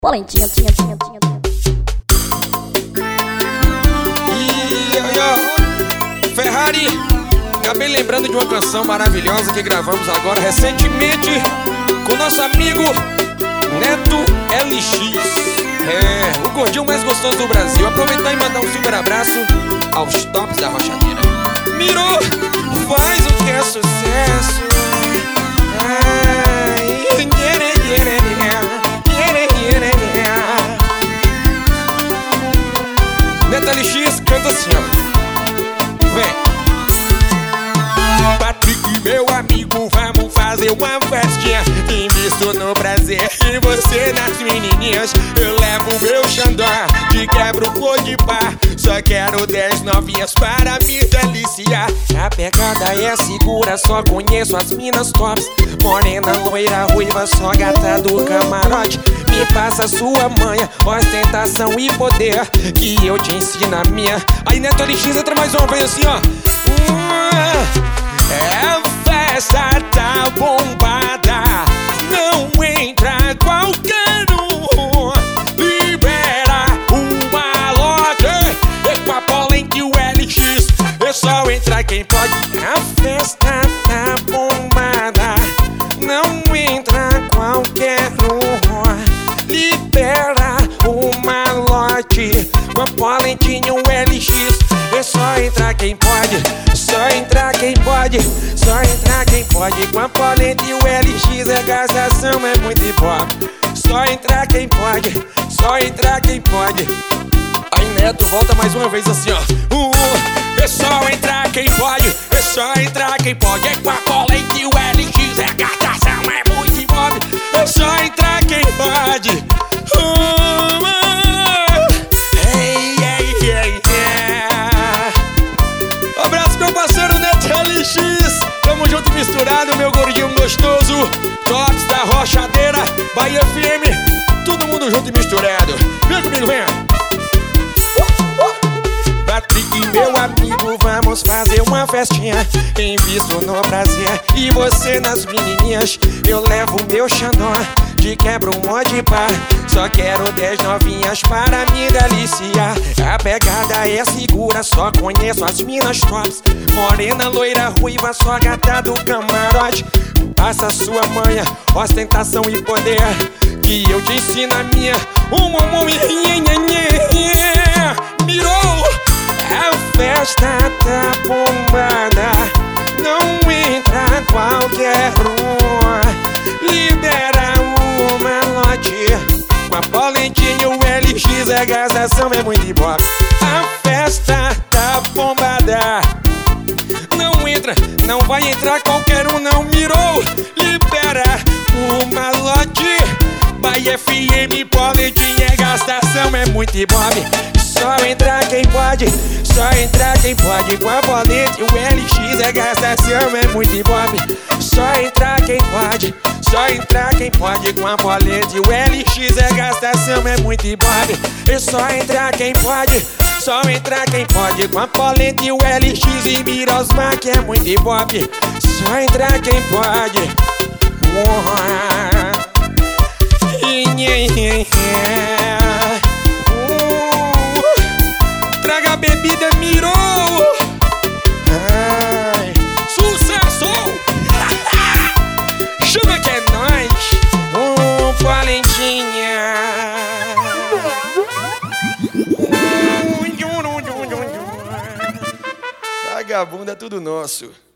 Polentinha. Ferrari, acabei lembrando de uma canção maravilhosa que gravamos agora recentemente com nosso amigo Neto LX. O gordinho mais gostoso do Brasil. Aproveitar e mandar um super abraço aos tops da Rochadeira. Mirou, faz o que é sucesso. Neto LX canta assim, ó. Vem. Patrick, meu amigo, vamos fazer uma festinha. Invisto no prazer e você nas menininhas. Eu levo meu xandó, de quebra o flor de par. Só quero 10 novinhas para me deliciar. A pegada é segura, só conheço as minas tops. Morena, loira, ruiva, só gata do camarote. Me passa sua manha, ostentação e poder, que eu te ensino a minha. Aí Neto LX entra mais uma vez assim, ó. É festa, tá bombada. Não entra qualquer um. Libera uma loja. É com a Polente e o LX. É só entrar quem pode. A festa tá bombada. Não entra qualquer um. Libera uma lote. Com a Polente e o LX. É só entrar quem pode. Só entrar quem pode. Só entrar quem pode. Com a Polente e o LX. A gastação é muito ibope. Só entrar quem pode. Só entrar quem pode. Aí Neto volta mais uma vez assim, ó. É só entrar quem pode. É só entrar quem pode. É com a Polente e o LX. A gastação é muito ibope. É só entrar quem pode. Abraço meu parceiro Neto LX. Tamo junto misturado, meu gordinho gostoso. Tops da Rochadeira, Bahia FM. Todo mundo junto e misturado. Vem comigo, venha. Patrick, meu amigo, vamos fazer uma festinha. Invisto no prazer e você nas menininhas. Eu levo meu xandó, de quebra um monte de par. Só quero 10 novinhas para me deliciar. A pegada é segura, só conheço as minas tops. Morena, loira, ruiva, só gata do camarote. Passa sua manha, ostentação e poder, que eu te ensino a minha. Mirou, a festa tá bombada. Não entra qualquer um. Libera uma lote. Com a Polente e o LX, a gastação é muito ibope. A festa tá bombada. Não entra, não vai entrar qualquer um, não. Mirou, libera uma lote. Bahia FM, Polentinha, a gastação é muito ibope. Só entrar quem pode, só entrar quem pode. Com a Polente e o LX, a gastação é muito ibope. Só entrar quem pode, só entrar quem pode. Com a Polente e o LX, a gastação é muito ibope. É só entrar quem pode, só entrar quem pode. Com a Polente e o LX e Mirosmar, que é muito ibope. Só entrar quem pode. Traga a bebida, mirou. Ai, sucesso. Chama que é nóis. Polentinha. Vagabunda é tudo nosso.